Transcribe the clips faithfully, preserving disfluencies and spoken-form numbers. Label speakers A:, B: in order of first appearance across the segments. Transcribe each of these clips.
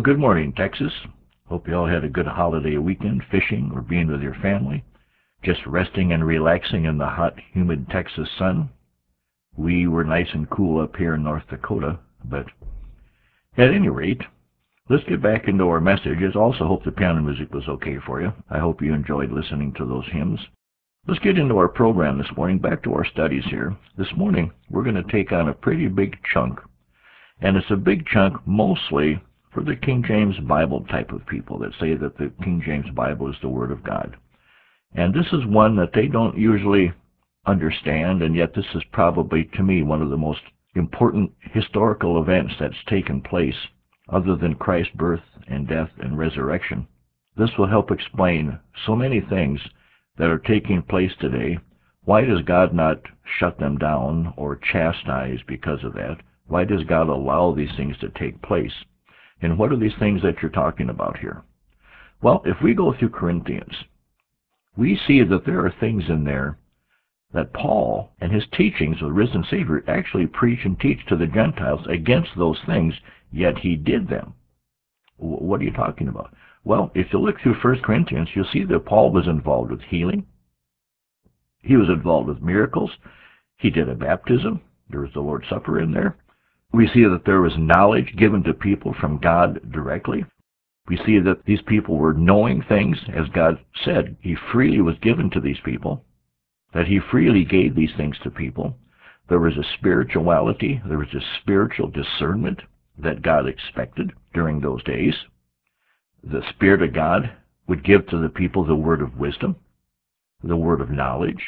A: Well, good morning, Texas. Hope you all had a good holiday weekend, fishing or being with your family, just resting and relaxing in the hot, humid Texas sun. We were nice and cool up here in North Dakota, but at any rate, let's get back into our messages. Also hope the piano music was okay for you. I hope you enjoyed listening to those hymns. Let's get into our program this morning, back to our studies here. This morning, we're going to take on a pretty big chunk, and it's a big chunk mostly for the King James Bible type of people that say that the King James Bible is the Word of God. And this is one that they don't usually understand, and yet this is probably, to me, one of the most important historical events that's taken place other than Christ's birth and death and resurrection. This will help explain so many things that are taking place today. Why does God not shut them down or chastise because of that? Why does God allow these things to take place? And what are these things that you're talking about here? Well, if we go through Corinthians, we see that there are things in there that Paul and his teachings of the risen Savior actually preach and teach to the Gentiles against those things, yet he did them. What are you talking about? Well, if you look through First Corinthians, you'll see that Paul was involved with healing. He was involved with miracles. He did a baptism. There was the Lord's Supper in there. We see that there was knowledge given to people from God directly. We see that these people were knowing things, as God said. He freely was given to these people, that he freely gave these things to people. There was a spirituality, there was a spiritual discernment that God expected during those days. The Spirit of God would give to the people the word of wisdom, the word of knowledge.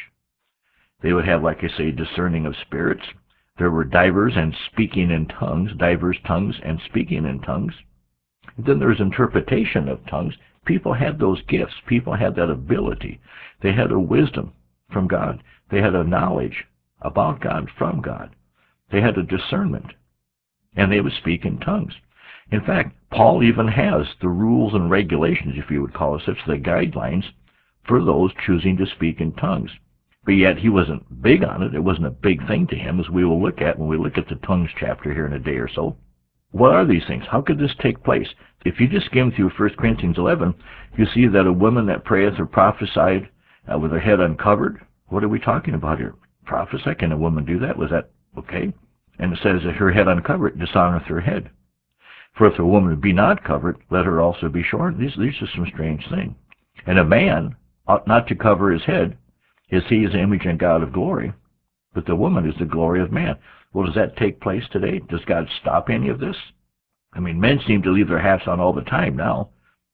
A: They would have, like I say, discerning of spirits. There were divers and speaking in tongues, divers tongues and speaking in tongues. And then there's interpretation of tongues. People had those gifts. People had that ability. They had a wisdom from God. They had a knowledge about God from God. They had a discernment. And they would speak in tongues. In fact, Paul even has the rules and regulations, if you would call it such, the guidelines for those choosing to speak in tongues. But yet he wasn't big on it. It wasn't a big thing to him, as we will look at when we look at the tongues chapter here in a day or so. What are these things? How could this take place? If you just skim through First Corinthians eleven, you see that a woman that prayeth or prophesied uh, with her head uncovered. What are we talking about here? Prophesy? Can a woman do that? Was that okay? And it says that her head uncovered dishonoreth her head. For if a woman be not covered, let her also be shorn. These, these are some strange things. And a man ought not to cover his head, as he is the image and God of glory, but the woman is the glory of man. Well, does that take place today? Does God stop any of this? I mean, men seem to leave their hats on all the time now.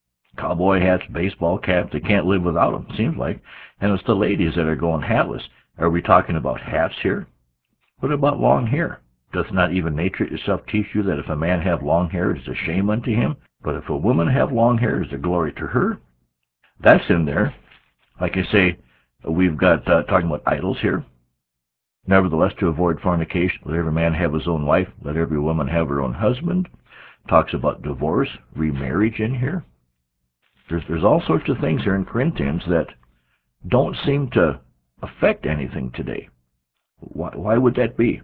A: Cowboy hats, baseball caps, they can't live without them, seems like. And it's the ladies that are going hatless. Are we talking about hats here? What about long hair? Doth not even nature itself teach you that if a man have long hair, it is a shame unto him? But if a woman have long hair, it is a glory to her? That's in there. Like I say, we've got uh, talking about idols here. Nevertheless, to avoid fornication, let every man have his own wife, let every woman have her own husband. Talks about divorce, remarriage in here. There's, there's all sorts of things here in Corinthians that don't seem to affect anything today. Why, why would that be?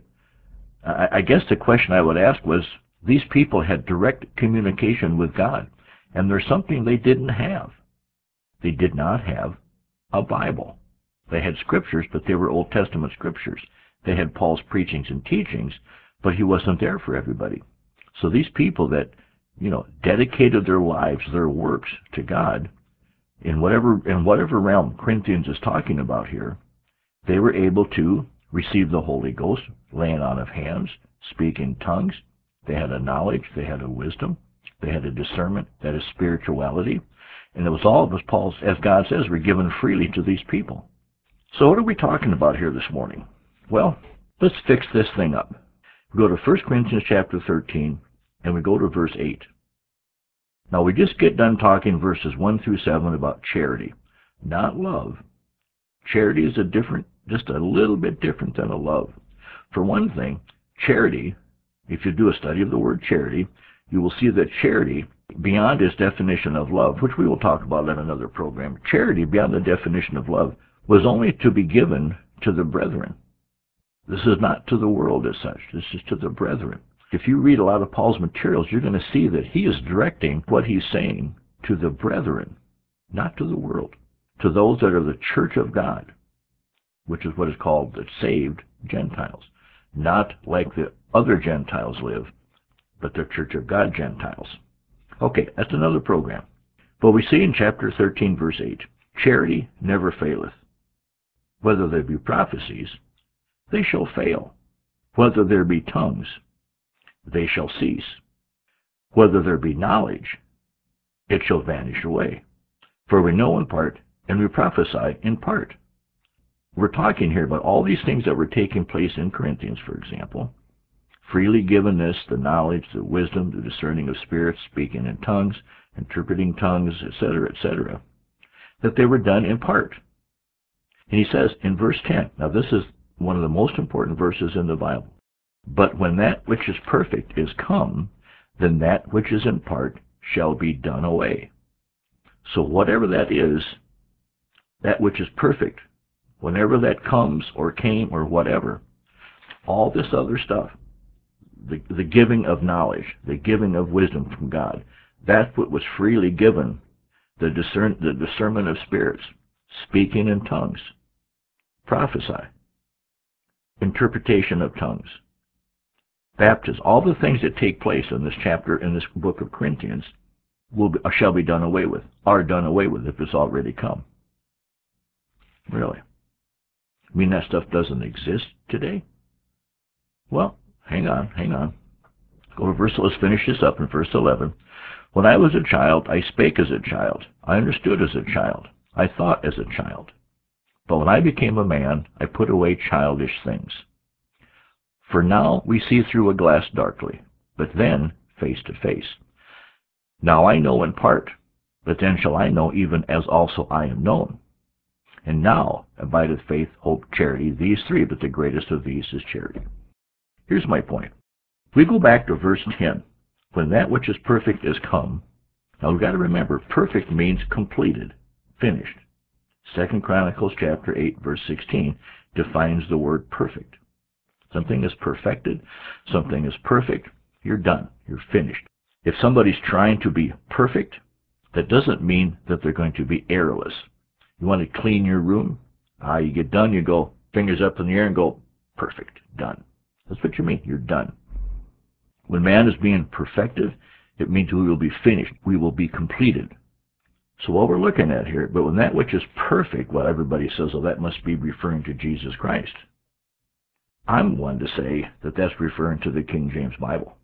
A: I, I guess the question I would ask was, these people had direct communication with God, and there's something they didn't have. They did not have a Bible. They had scriptures, but they were Old Testament scriptures. They had Paul's preachings and teachings, but he wasn't there for everybody. So these people that, you know, dedicated their lives, their works to God, in whatever in whatever realm Corinthians is talking about here, they were able to receive the Holy Ghost, laying on of hands, speak in tongues. They had a knowledge, they had a wisdom, they had a discernment, that is spirituality. And it was all of us, Paul, as God says, were given freely to these people. So what are we talking about here this morning? Well, let's fix this thing up. We go to First Corinthians chapter thirteen, and we go to verse eight. Now, we just get done talking verses one through seven about charity, not love. Charity is a different, just a little bit different than a love. For one thing, charity, if you do a study of the word charity, you will see that charity, beyond its definition of love, which we will talk about in another program, charity, beyond the definition of love, was only to be given to the brethren. This is not to the world as such. This is to the brethren. If you read a lot of Paul's materials, you're going to see that he is directing what he's saying to the brethren, not to the world, to those that are the church of God, which is what is called the saved Gentiles, not like the other Gentiles live, but the church of God Gentiles. Okay, that's another program. But we see in chapter thirteen, verse eight, charity never faileth. Whether there be prophecies, they shall fail. Whether there be tongues, they shall cease. Whether there be knowledge, it shall vanish away. For we know in part, and we prophesy in part. We're talking here about all these things that were taking place in Corinthians, for example. Freely given this, the knowledge, the wisdom, the discerning of spirits, speaking in tongues, interpreting tongues, et cetera, et cetera, that they were done in part. And he says in verse ten, now this is one of the most important verses in the Bible, but when that which is perfect is come, then that which is in part shall be done away. So whatever that is, that which is perfect, whenever that comes or came or whatever, all this other stuff, the, the giving of knowledge, the giving of wisdom from God, that's what was freely given, the, discern, the discernment of spirits, speaking in tongues, prophesy, interpretation of tongues, baptism, all the things that take place in this chapter, in this book of Corinthians, will be, shall be done away with, are done away with if it's already come. Really? I mean, that stuff doesn't exist today? Well, hang on, hang on. Go to verse, let's finish this up in verse eleven. When I was a child, I spake as a child. I understood as a child. I thought as a child. But when I became a man, I put away childish things. For now we see through a glass darkly, but then face to face. Now I know in part, but then shall I know even as also I am known. And now abideth faith, hope, charity, these three, but the greatest of these is charity. Here's my point. We go back to verse ten. When that which is perfect is come. Now we've got to remember, perfect means completed, finished. Second Chronicles chapter eight, verse sixteen defines the word perfect. Something is perfected, something is perfect, you're done, you're finished. If somebody's trying to be perfect, that doesn't mean that they're going to be errorless. You want to clean your room? Ah, you get done, you go fingers up in the air and go, perfect, done. That's what you mean, you're done. When man is being perfected, it means we will be finished, we will be completed. So what we're looking at here, but when that which is perfect, well, everybody says, well, that must be referring to Jesus Christ. I'm one to say that that's referring to the King James Bible.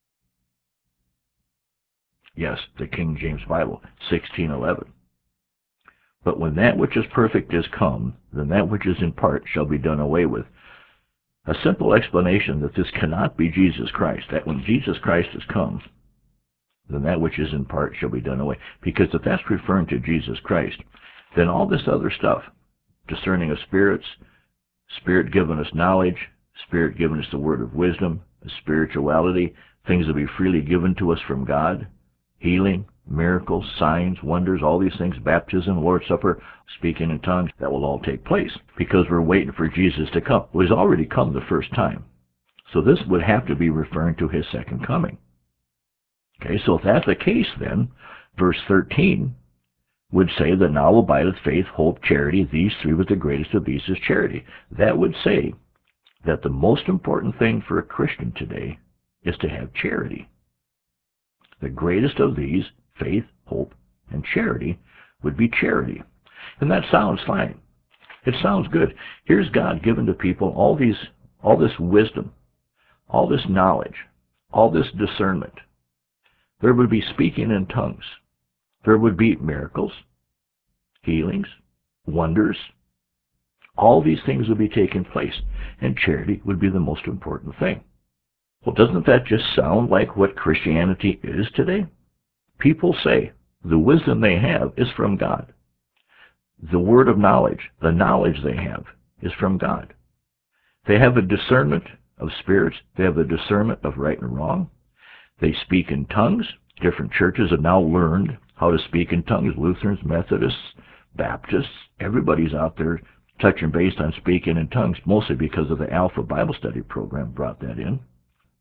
A: Yes, the King James Bible, sixteen eleven. But when that which is perfect is come, then that which is in part shall be done away with. A simple explanation that this cannot be Jesus Christ, that when Jesus Christ has come, then that which is in part shall be done away. Because if that's referring to Jesus Christ, then all this other stuff, discerning of spirits, Spirit giving us knowledge, Spirit giving us the word of wisdom, spirituality, things that will be freely given to us from God, healing, miracles, signs, wonders, all these things, baptism, Lord's Supper, speaking in tongues, that will all take place because we're waiting for Jesus to come. Well, he's already come the first time. So this would have to be referring to his second coming. Okay, so if that's the case, then verse thirteen would say that now abideth faith, hope, charity, these three, but the greatest of these is charity. That would say that the most important thing for a Christian today is to have charity. The greatest of these, faith, hope, and charity, would be charity. And that sounds fine. It sounds good. Here's God giving to people all these, all this wisdom, all this knowledge, all this discernment. There would be speaking in tongues. There would be miracles, healings, wonders. All these things would be taking place, and charity would be the most important thing. Well, doesn't that just sound like what Christianity is today? People say the wisdom they have is from God. The word of knowledge, the knowledge they have, is from God. They have a discernment of spirits. They have a discernment of right and wrong. They speak in tongues. Different churches have now learned how to speak in tongues. Lutherans, Methodists, Baptists, everybody's out there touching base on speaking in tongues, mostly because of the Alpha Bible Study program brought that in.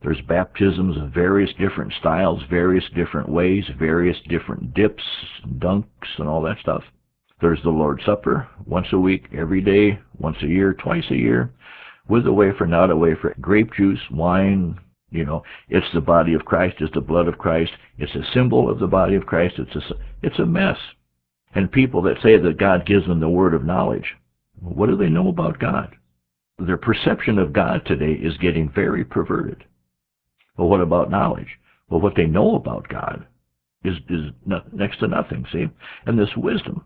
A: There's baptisms of various different styles, various different ways, various different dips, dunks, and all that stuff. There's the Lord's Supper, once a week, every day, once a year, twice a year, with a wafer, not a wafer, grape juice, wine, you know, it's the body of Christ, it's the blood of Christ, it's a symbol of the body of Christ, it's a, it's a mess. And people that say that God gives them the word of knowledge, what do they know about God? Their perception of God today is getting very perverted. Well, what about knowledge? Well, what they know about God is, is no, next to nothing, see? And this wisdom,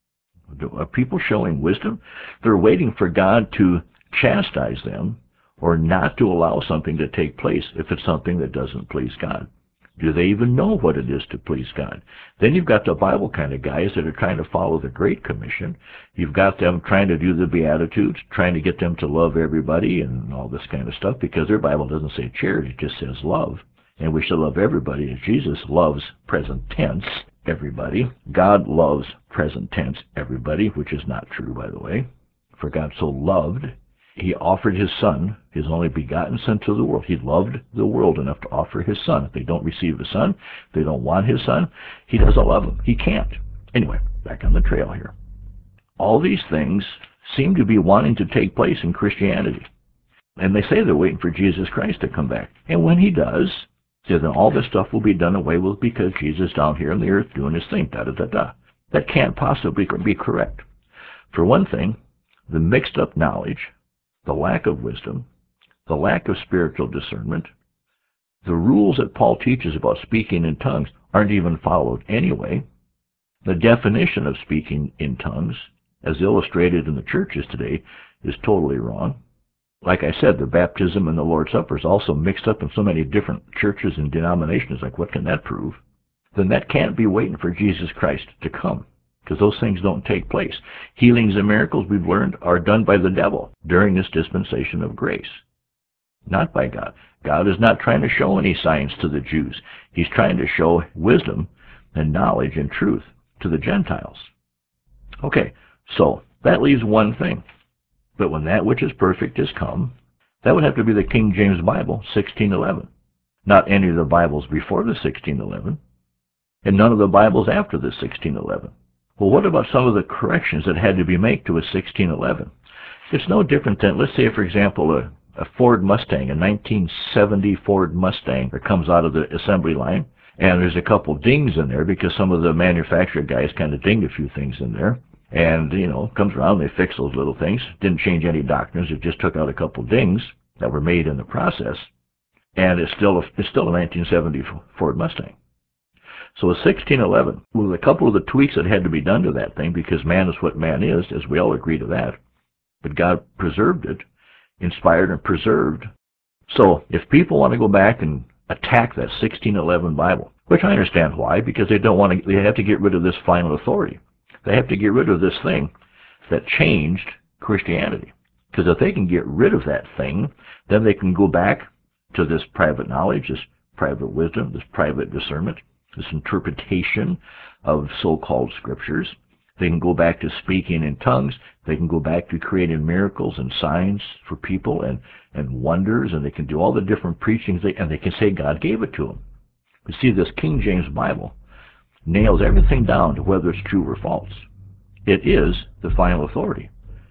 A: are people showing wisdom? They're waiting for God to chastise them or not to allow something to take place if it's something that doesn't please God. Do they even know what it is to please God? Then you've got the Bible kind of guys that are trying to follow the Great Commission. You've got them trying to do the Beatitudes, trying to get them to love everybody and all this kind of stuff, because their Bible doesn't say charity, it just says love. And we should love everybody as Jesus loves, present tense, everybody. God loves, present tense, everybody, which is not true, by the way. For God so loved, he offered his Son, his only begotten Son, to the world. He loved the world enough to offer his Son. If they don't receive his Son, if they don't want his Son, he doesn't love them. He can't. Anyway, back on the trail here. All these things seem to be wanting to take place in Christianity. And they say they're waiting for Jesus Christ to come back. And when he does, then all this stuff will be done away with because Jesus is down here on the earth doing his thing, da-da-da-da. That can't possibly be correct. For one thing, the mixed up knowledge, the lack of wisdom, the lack of spiritual discernment, the rules that Paul teaches about speaking in tongues aren't even followed anyway. The definition of speaking in tongues, as illustrated in the churches today, is totally wrong. Like I said, the baptism and the Lord's Supper is also mixed up in so many different churches and denominations. Like, what can that prove? Then that can't be waiting for Jesus Christ to come, because those things don't take place. Healings and miracles, we've learned, are done by the devil during this dispensation of grace, not by God. God is not trying to show any signs to the Jews. He's trying to show wisdom and knowledge and truth to the Gentiles. Okay, so that leaves one thing. But when that which is perfect is come, that would have to be the King James Bible, sixteen eleven. Not any of the Bibles before the sixteen eleven, and none of the Bibles after the sixteen eleven. Well, what about some of the corrections that had to be made to a sixteen eleven? It's no different than, let's say, for example, a, a Ford Mustang, a nineteen seventy Ford Mustang that comes out of the assembly line, and there's a couple dings in there because some of the manufacturer guys kind of dinged a few things in there. And, you know, comes around, they fix those little things. Didn't change any doctrines, it just took out a couple dings that were made in the process. And it's still a, it's still a nineteen seventy Ford Mustang. So a sixteen eleven, with a couple of the tweaks that had to be done to that thing, because man is what man is, as we all agree to that. But God preserved it, inspired and preserved. So if people want to go back and attack that sixteen eleven Bible, which I understand why, because they don't want to, they have to get rid of this final authority. They have to get rid of this thing that changed Christianity. Because if they can get rid of that thing, then they can go back to this private knowledge, this private wisdom, this private discernment, this interpretation of so-called scriptures. They can go back to speaking in tongues. They can go back to creating miracles and signs for people and, and wonders, and they can do all the different preachings, they, and they can say God gave it to them. You see, this King James Bible nails everything down to whether it's true or false. It is the final authority.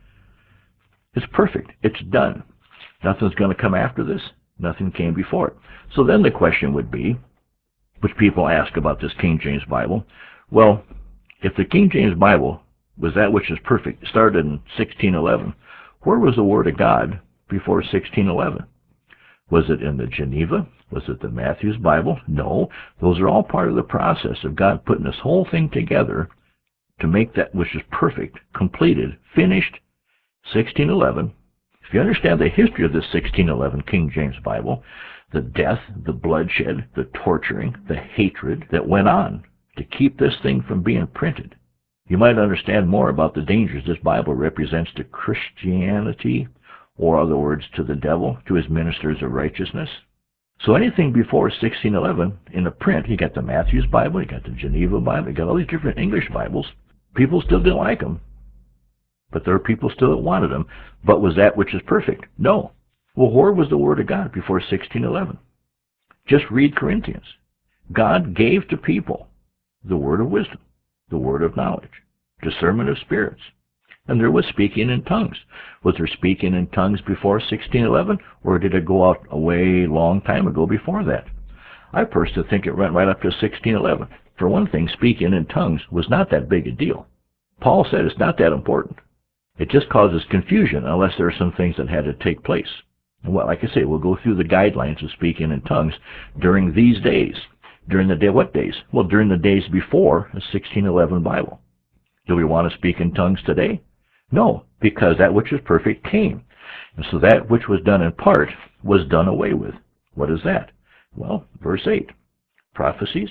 A: It's perfect. It's done. Nothing's going to come after this. Nothing came before it. So then the question would be, which people ask about this King James Bible, well, if the King James Bible was that which is perfect, started in sixteen eleven, where was the Word of God before sixteen eleven? Was it in the Geneva? Was it the Matthew's Bible? No. Those are all part of the process of God putting this whole thing together to make that which is perfect, completed, finished, sixteen eleven. If you understand the history of this sixteen eleven King James Bible, the death, the bloodshed, the torturing, the hatred that went on to keep this thing from being printed, you might understand more about the dangers this Bible represents to Christianity, or other words, to the devil, to his ministers of righteousness. So anything before sixteen eleven, in the print, you got the Matthew's Bible, you got the Geneva Bible, you got all these different English Bibles. People still didn't like them, but there are people still that wanted them. But was that which is perfect? No. Well, where was the Word of God before sixteen eleven? Just read Corinthians. God gave to people the word of wisdom, the word of knowledge, discernment of spirits. And there was speaking in tongues. Was there speaking in tongues before sixteen eleven, or did it go out a way long time ago before that? I personally think it went right up to sixteen eleven. For one thing, speaking in tongues was not that big a deal. Paul said it's not that important. It just causes confusion unless there are some things that had to take place. And well, like I say, we'll go through the guidelines of speaking in tongues during these days. During the day, what days? Well, during the days before the sixteen eleven Bible. Do we want to speak in tongues today? No, because that which is perfect came. And so that which was done in part was done away with. What is that? Well, verse eight. Prophecies,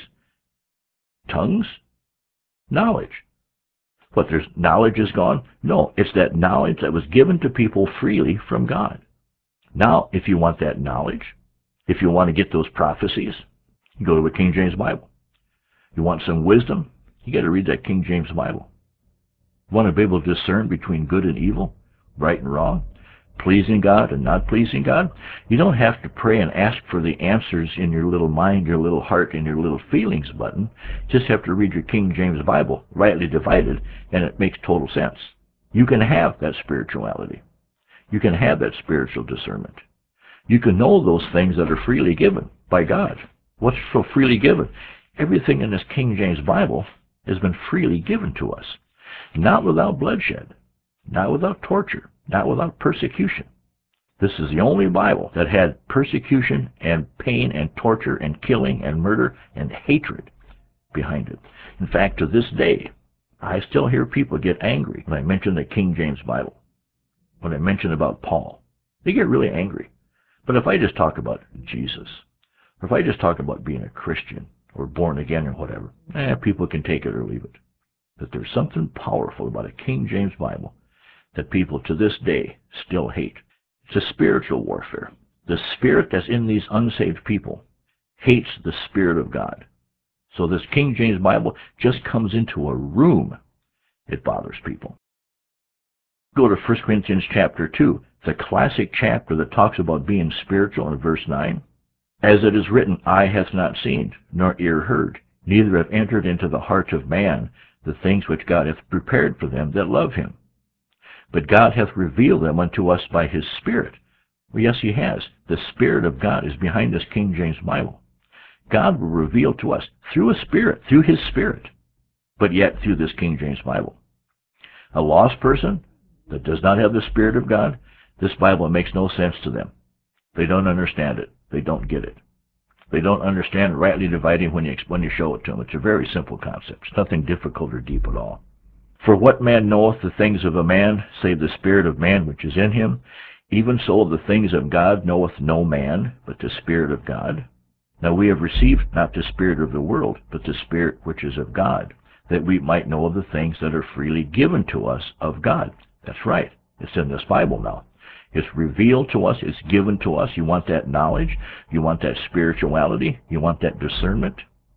A: tongues, knowledge. But there's knowledge is gone? No, it's that knowledge that was given to people freely from God. Now, if you want that knowledge, if you want to get those prophecies, you go to a King James Bible. You want some wisdom, you got to read that King James Bible. You want to be able to discern between good and evil, right and wrong, pleasing God and not pleasing God? You don't have to pray and ask for the answers in your little mind, your little heart, and your little feelings button. You just have to read your King James Bible, rightly divided, and it makes total sense. You can have that spirituality. You can have that spiritual discernment. You can know those things that are freely given by God. What's so freely given? Everything in this King James Bible has been freely given to us. Not without bloodshed, not without torture, not without persecution. This is the only Bible that had persecution and pain and torture and killing and murder and hatred behind it. In fact, to this day, I still hear people get angry when I mention the King James Bible, when I mention about Paul. They get really angry. But if I just talk about Jesus, or if I just talk about being a Christian or born again or whatever, eh, people can take it or leave it. But there's something powerful about a King James Bible that people to this day still hate. It's a spiritual warfare. The spirit that's in these unsaved people hates the Spirit of God. So this King James Bible just comes into a room. It bothers people. Go to First Corinthians chapter two, the classic chapter that talks about being spiritual in verse nine. As it is written, eye hath not seen, nor ear heard, neither have entered into the heart of man the things which God hath prepared for them that love him. But God hath revealed them unto us by his Spirit. Well, yes, he has. The Spirit of God is behind this King James Bible. God will reveal to us through a Spirit, through his Spirit, but yet through this King James Bible. A lost person that does not have the Spirit of God, this Bible makes no sense to them. They don't understand it. They don't get it. They don't understand rightly dividing when you, when you show it to them. It's a very simple concept. It's nothing difficult or deep at all. For what man knoweth the things of a man, save the spirit of man which is in him? Even so the things of God knoweth no man, but the Spirit of God. Now we have received not the spirit of the world, but the Spirit which is of God, that we might know of the things that are freely given to us of God. That's right. It's in this Bible now. It's revealed to us. It's given to us. You want that knowledge? You want that spirituality? You want that discernment?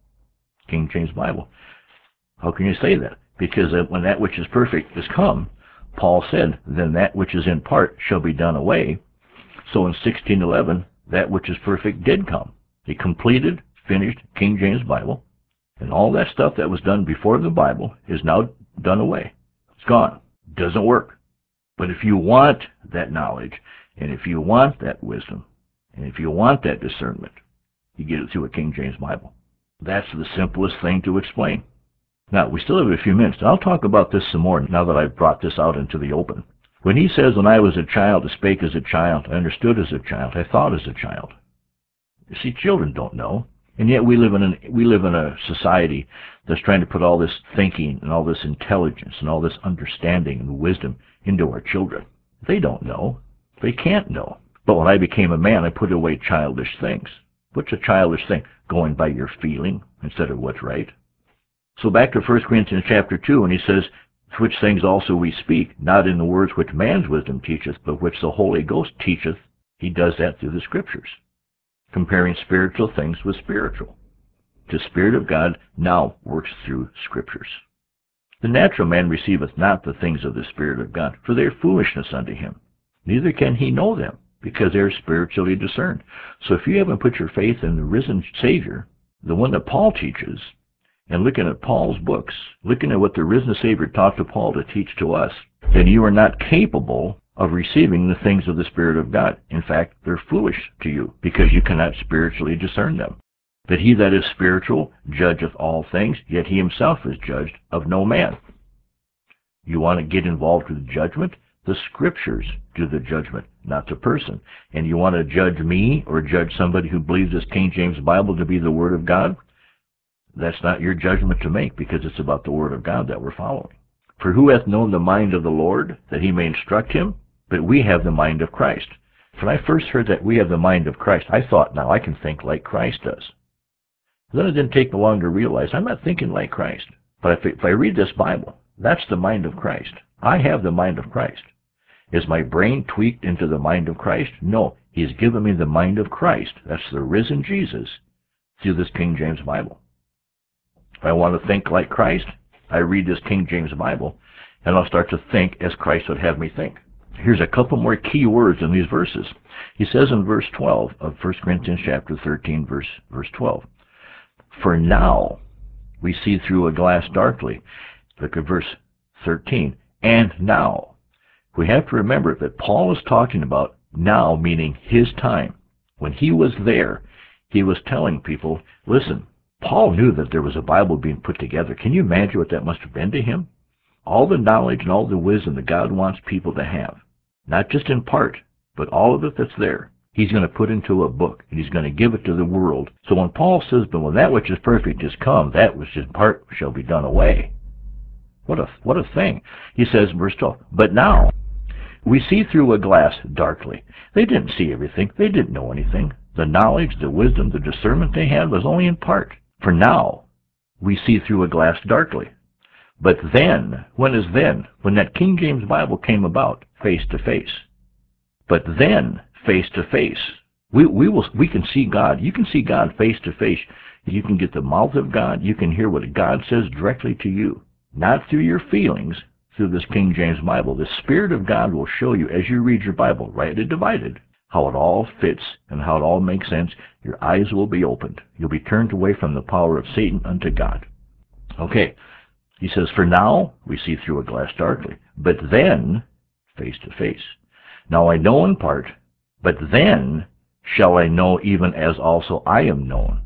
A: King James Bible. How can you say that? Because when that which is perfect is come, Paul said, then that which is in part shall be done away. So in sixteen eleven, that which is perfect did come. The completed, finished King James Bible, and all that stuff that was done before the Bible is now done away. It's gone. Doesn't work. But if you want that knowledge, and if you want that wisdom, and if you want that discernment, you get it through a King James Bible. That's the simplest thing to explain. Now, we still have a few minutes, and I'll talk about this some more now that I've brought this out into the open. When he says, when I was a child, I spake as a child, I understood as a child, I thought as a child. You see, children don't know. And yet we live in an, we live in a society that's trying to put all this thinking and all this intelligence and all this understanding and wisdom into our children. They don't know. They can't know. But when I became a man, I put away childish things. What's a childish thing? Going by your feeling instead of what's right. So back to First Corinthians chapter two, and he says, which things also we speak, not in the words which man's wisdom teacheth, but which the Holy Ghost teacheth. He does that through the Scriptures, comparing spiritual things with spiritual. The Spirit of God now works through Scriptures. The natural man receiveth not the things of the Spirit of God, for they are foolishness unto him. Neither can he know them, because they're spiritually discerned. So if you haven't put your faith in the risen Savior, the one that Paul teaches, and looking at Paul's books, looking at what the risen Savior taught to Paul to teach to us, then you are not capable of receiving the things of the Spirit of God. In fact, they're foolish to you, because you cannot spiritually discern them. But he that is spiritual judgeth all things, yet he himself is judged of no man. You want to get involved with judgment? The Scriptures do the judgment, not the person. And you want to judge me or judge somebody who believes this King James Bible to be the Word of God? That's not your judgment to make, because it's about the Word of God that we're following. For who hath known the mind of the Lord, that he may instruct him? But we have the mind of Christ. When I first heard that we have the mind of Christ, I thought, now I can think like Christ does. Then it didn't take me long to realize I'm not thinking like Christ. But if, if I read this Bible, that's the mind of Christ. I have the mind of Christ. Is my brain tweaked into the mind of Christ? No. He's given me the mind of Christ. That's the risen Jesus through this King James Bible. If I want to think like Christ, I read this King James Bible, and I'll start to think as Christ would have me think. Here's a couple more key words in these verses. He says in verse twelve of First Corinthians chapter thirteen, verse, verse twelve, for now we see through a glass darkly. Look at verse thirteen. And now. We have to remember that Paul is talking about now, meaning his time. When he was there, he was telling people, listen, Paul knew that there was a Bible being put together. Can you imagine what that must have been to him? All the knowledge and all the wisdom that God wants people to have, not just in part, but all of it that's there, he's going to put into a book, and he's going to give it to the world. So when Paul says, but when that which is perfect is come, that which is in part shall be done away. What a, what a thing. He says in verse twelve, but now we see through a glass darkly. They didn't see everything. They didn't know anything. The knowledge, the wisdom, the discernment they had was only in part. For now, we see through a glass darkly. But then, when is then? When that King James Bible came about, face to face. But then, face to face, we we will we can see God. You can see God face to face. You can get the mouth of God. You can hear what God says directly to you, not through your feelings. Through this King James Bible, the Spirit of God will show you as you read your Bible, rightly divided, how it all fits and how it all makes sense. Your eyes will be opened. You'll be turned away from the power of Satan unto God. Okay, he says, for now we see through a glass darkly, but then face to face. Now I know in part, but then shall I know even as also I am known.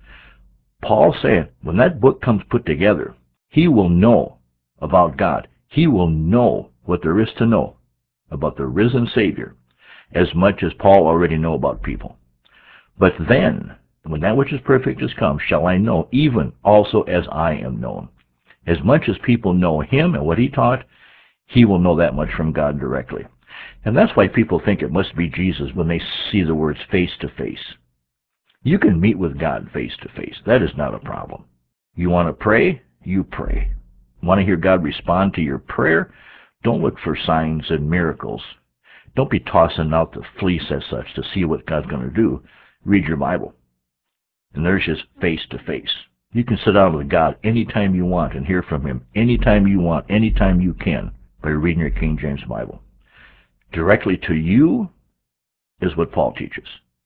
A: Paul saying, when that book comes put together, he will know about God. He will know what there is to know about the risen Savior, as much as Paul already know about people. But then, when that which is perfect is come, shall I know even also as I am known. As much as people know him and what he taught, he will know that much from God directly. And that's why people think it must be Jesus when they see the words face to face. You can meet with God face to face. That is not a problem. You want to pray? You pray. Want to hear God respond to your prayer? Don't look for signs and miracles. Don't be tossing out the fleece as such to see what God's going to do. Read your Bible. And there's just face to face. You can sit down with God anytime you want and hear from him anytime you want, anytime you can, by reading your King James Bible. Directly to you is what Paul teaches.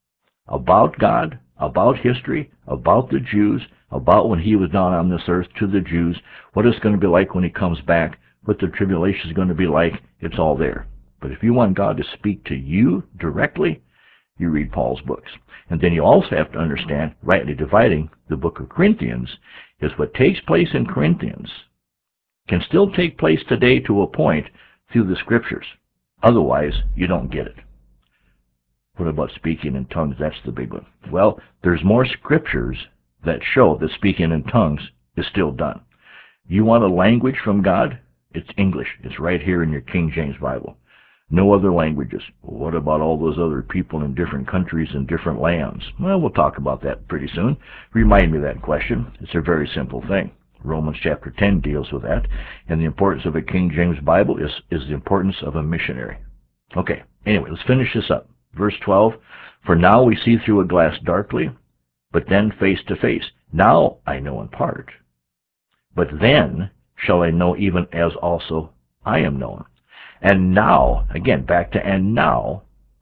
A: About God, about history, about the Jews, about when he was down on this earth to the Jews, what it's going to be like when he comes back, what the tribulation is going to be like, it's all there. But if you want God to speak to you directly, you read Paul's books. And then you also have to understand, rightly dividing the book of Corinthians, is what takes place in Corinthians can still take place today to a point through the Scriptures. Otherwise, you don't get it. What about speaking in tongues? That's the big one. Well, there's more Scriptures that show that speaking in tongues is still done. You want a language from God? It's English. It's right here in your King James Bible. No other languages. Well, what about all those other people in different countries and different lands? Well, we'll talk about that pretty soon. Remind me of that question. It's a very simple thing. Romans chapter ten deals with that. And the importance of a King James Bible is, is the importance of a missionary. Okay, anyway, let's finish this up. Verse twelve, for now we see through a glass darkly, but then face to face. Now I know in part, but then shall I know even as also I am known. And now, again, back to and now,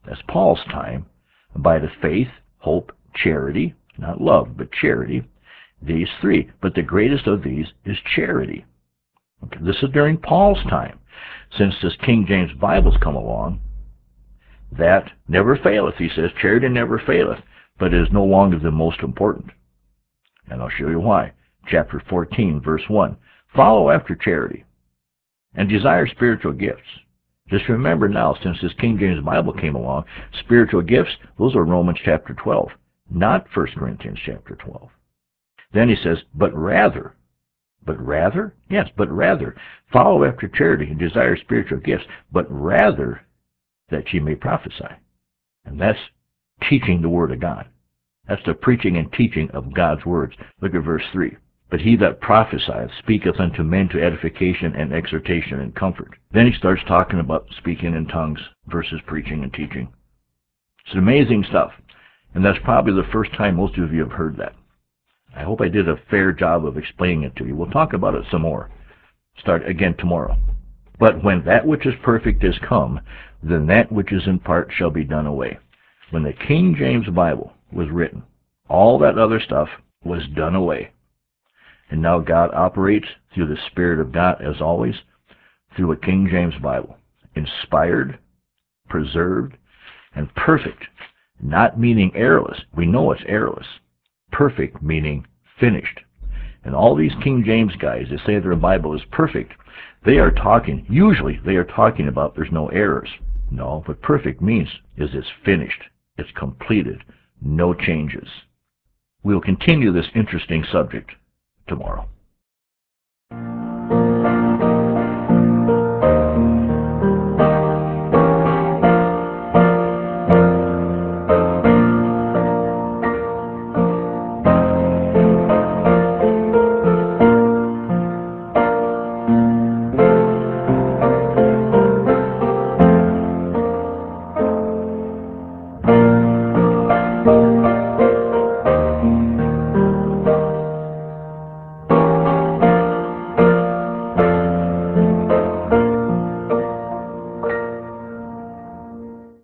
A: That's Paul's time. Abide of faith, hope, charity, not love, but charity. These three. But the greatest of these is charity. Okay, this is during Paul's time. Since this King James Bible's come along, that never faileth. He says, charity never faileth, but is no longer the most important. And I'll show you why. Chapter fourteen, verse one. Follow after charity and desire spiritual gifts. Just remember now, since this King James Bible came along, spiritual gifts, those are Romans chapter twelve, not First Corinthians chapter twelve. Then he says, but rather, but rather, yes, but rather, follow after charity and desire spiritual gifts, but rather that ye may prophesy. And that's teaching the Word of God. That's the preaching and teaching of God's words. Look at verse three. But he that prophesieth speaketh unto men to edification and exhortation and comfort. Then he starts talking about speaking in tongues versus preaching and teaching. It's amazing stuff. And that's probably the first time most of you have heard that. I hope I did a fair job of explaining it to you. We'll talk about it some more. Start again tomorrow. But when that which is perfect is come, then that which is in part shall be done away. When the King James Bible was written, all that other stuff was done away. And now God operates through the Spirit of God, as always, through a King James Bible. Inspired, preserved, and perfect. Not meaning errorless. We know it's errorless. Perfect meaning finished. And all these King James guys that say their Bible is perfect, they are talking, usually they are talking about there's no errors. No, what perfect means is it's finished. It's completed. No changes. We'll continue this interesting subject tomorrow.